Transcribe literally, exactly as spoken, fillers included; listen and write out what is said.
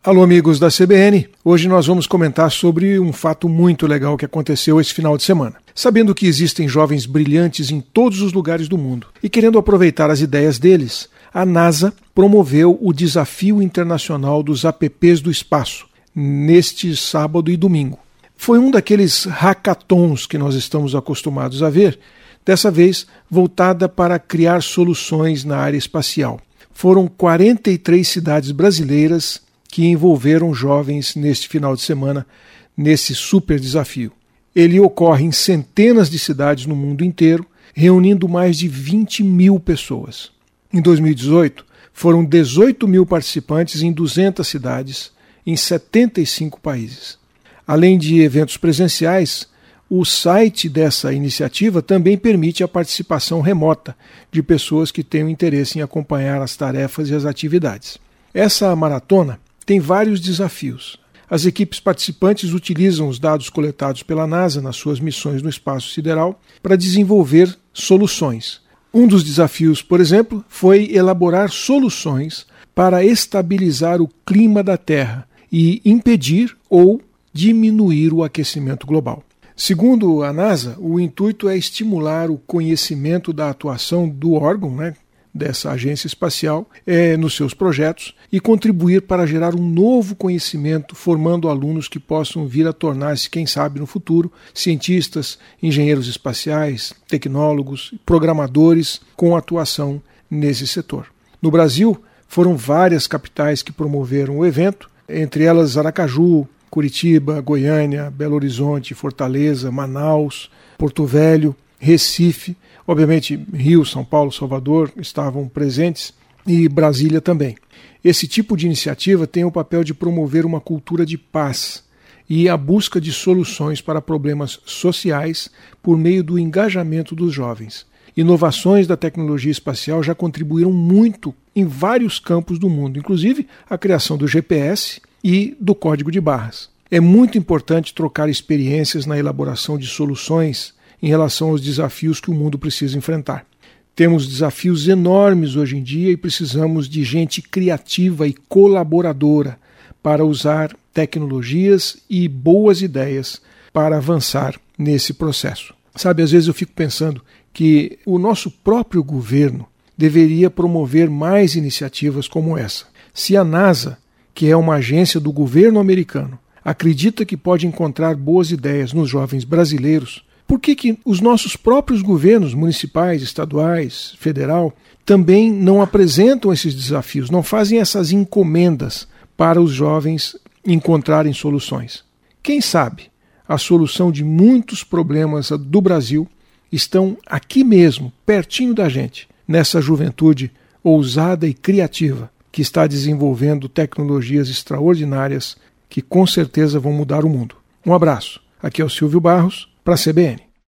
Alô, amigos da C B N. Hoje nós vamos comentar sobre um fato muito legal que aconteceu esse final de semana. Sabendo que existem jovens brilhantes em todos os lugares do mundo e querendo aproveitar as ideias deles, a NASA promoveu o Desafio Internacional dos Apps do Espaço, neste sábado e domingo. Foi um daqueles hackathons que nós estamos acostumados a ver, dessa vez voltada para criar soluções na área espacial. Foram quarenta e três cidades brasileiras que envolveram jovens neste final de semana, nesse super desafio. Ele ocorre em centenas de cidades no mundo inteiro, reunindo mais de vinte mil pessoas. Em dois mil e dezoito, foram dezoito mil participantes em duzentas cidades, em setenta e cinco países. Além de eventos presenciais, o site dessa iniciativa também permite a participação remota de pessoas que tenham interesse em acompanhar as tarefas e as atividades. Essa maratona tem vários desafios. As equipes participantes utilizam os dados coletados pela NASA nas suas missões no espaço sideral para desenvolver soluções. Um dos desafios, por exemplo, foi elaborar soluções para estabilizar o clima da Terra e impedir ou diminuir o aquecimento global. Segundo a NASA, o intuito é estimular o conhecimento da atuação do órgão, né, dessa agência espacial, é, nos seus projetos e contribuir para gerar um novo conhecimento, formando alunos que possam vir a tornar-se, quem sabe no futuro, cientistas, engenheiros espaciais, tecnólogos, programadores com atuação nesse setor. No Brasil, foram várias capitais que promoveram o evento, entre elas Aracaju, Curitiba, Goiânia, Belo Horizonte, Fortaleza, Manaus, Porto Velho, Recife, obviamente Rio, São Paulo, Salvador estavam presentes e Brasília também. Esse tipo de iniciativa tem o papel de promover uma cultura de paz e a busca de soluções para problemas sociais por meio do engajamento dos jovens. Inovações da tecnologia espacial já contribuíram muito em vários campos do mundo, inclusive a criação do G P S e do código de barras. É muito importante trocar experiências na elaboração de soluções em relação aos desafios que o mundo precisa enfrentar. Temos desafios enormes hoje em dia e precisamos de gente criativa e colaboradora para usar tecnologias e boas ideias para avançar nesse processo. Sabe, às vezes eu fico pensando que o nosso próprio governo deveria promover mais iniciativas como essa. Se a NASA, que é uma agência do governo americano, acredita que pode encontrar boas ideias nos jovens brasileiros, por que que os nossos próprios governos municipais, estaduais, federal, também não apresentam esses desafios, não fazem essas encomendas para os jovens encontrarem soluções? Quem sabe a solução de muitos problemas do Brasil estão aqui mesmo, pertinho da gente, nessa juventude ousada e criativa que está desenvolvendo tecnologias extraordinárias que com certeza vão mudar o mundo. Um abraço. Aqui é o Silvio Barros, para a C B N.